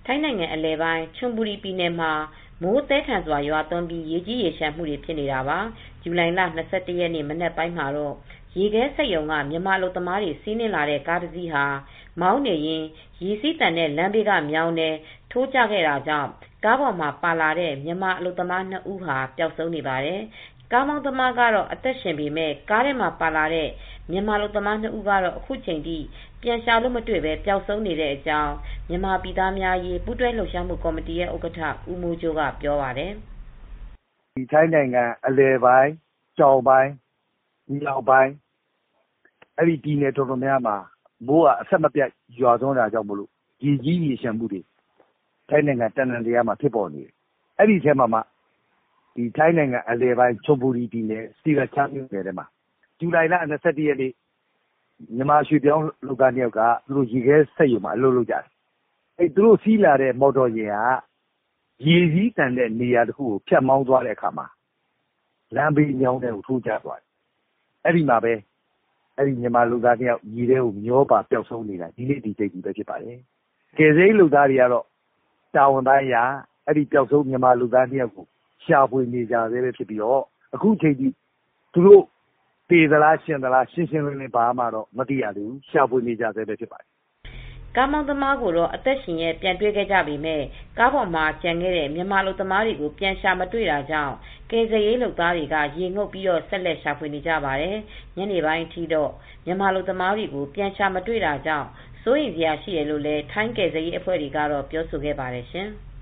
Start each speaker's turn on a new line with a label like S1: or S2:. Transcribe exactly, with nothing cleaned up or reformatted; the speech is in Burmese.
S1: ထိုင်းနိုင်ငံအလယ်ပိုင်းချွန်ဘူရီပြည်နယ်မှာမိုးသည်းထန်စွာရွာသွန်းပြီးရေကြီးရေလျှံမှုတွေဖြစ်နေတာပါ။ဇူလိုင်လ ၂၁ ရက်နေ့မနက်ပိုင်းမှာတော့ရေခဲစက်ရုံကမြန်မာအလုပ်သမားတွေစီးနင်းလာတဲ့ကားတစ်စီးဟာမောင်းနေရင်းရေစီးတန်တဲ့လမ်းဘေးကမြောင်းထဲထိုးကျခဲ့တာကြောင့်ကားပေါ်မှာပါလာတဲ့မြန်မာအလုပ်သမားနှစ်ဦးဟာပျောက်ဆုံးနေပါတယ်။ကားမောင်းသမားကတော့အသက်ရှင်ပေမဲ့ကားထဲမှာပါလာတဲ့မြန်မာအလုပ်သမားနှစ်ဦးကတော့အခုချိန်ထိပြန်ရှာလို့မတွေ့ပဲပျောက်ဆုံးနေတဲ့အကြောင်းမြန်မာပြည်သားများရေးပူးတွဲလှုပ်ရှားမှုကော်မတီရဲ့ဥက္ကဋ္ဌဦးမိုးကြိုးကပြောပါတယ်
S2: ။ထိုင်းနိုင်ငံအလယ်ပိုင်းတောင်ပိုင်းမြောက်ပိုင်းအဲဒီပြည်နယ်တော်တော်များမှာမိုးကအဆက်မပြတ်ရွာသွန်းတာကြောင့်မို့ရေကြီးရေလျှံမှုတွေထိုင်းနိုင်ငံတနင်္သာရီမှာဖြစ်ပေါ်နေတယ်။အဲဒီထဲမှာမှဒီထိုင်းနိုင်ငံအလယ်ပိုင်းချွန်ဘူရီပြည်နယ်စီရချာမြို့နယ်ထဲမှာဇူလိုင်လ၂၁ရက်နေ့မြန်မာရွှေပြောင်းလုပ်သားနှစ်ယောက်ကသူတို့ရေခဲစက်ရုံမှာအလုပ်လုပ်ကြတယ်။အဲသူတို့စီးလာတဲ့မော်တော်ယာဉ်ကရေစီးတန်တဲ့နေရာတစ်ခုကိုဖြတ်မောင်းသွားတဲ့အခါမှာလမ်းဘေးမြောင်းထဲကိုထိုးကျသွားတယ်။အဲဒီမှာပဲအဲဒီမြန်မာလုပ်သားနှစ်ယောက်ရေထဲကိုမျောပါပျောက်ဆုံးနေတာဒီနေ့ဒီချိန်ကြီးပဲဖြစ်ပါတယ်။ကယ်ဆယ်ရေးလုပ်သားတွေကတော့တာဝန်ပိုင်းရာအဲဒီပျောက်ဆုံးမြန်မာလုပ်သားနှစ်ယောက်ကိုရှာဖွေနေကြဆဲပဲဖြစ်ပြီးတော့အခုချိန်ကြီးသူတို့သေသလားရှင်သလားရှင်းရှင်းလင်းလင်းဘာမှတော့မသိရသေးဘူးရှာဖွေနေကြဆဲပဲဖြစ်ပါတယ်
S1: ကားမောင်းသမားကိုတော့အသက်ရှင်ရဲ့ပြန်တွေ့ခဲ့ကြပေမဲ့ကားပေါ်မှာကျန်ခဲ့တဲ့မြန်မာလူသမားတွေကိုပြန်ရှာမတွေ့တာကြောင့်ကယ်ဆယ်ရေးလုပ်သားတွေကရေငုပ်ပြီးတော့ဆက်လက်ရှာဖွေနေကြပါတယ်။ညနေပိုင်းအထိတော့မြန်မာလူသမားတွေကိုပြန်ရှာမတွေ့တာကြောင့်စိုးရိမ်စရာရှိတယ်လို့လည်းထိုင်းကယ်ဆယ်ရေးအဖွဲ့တွေကတော့ပြောဆိုခဲ့ပါတယ်ရှင်။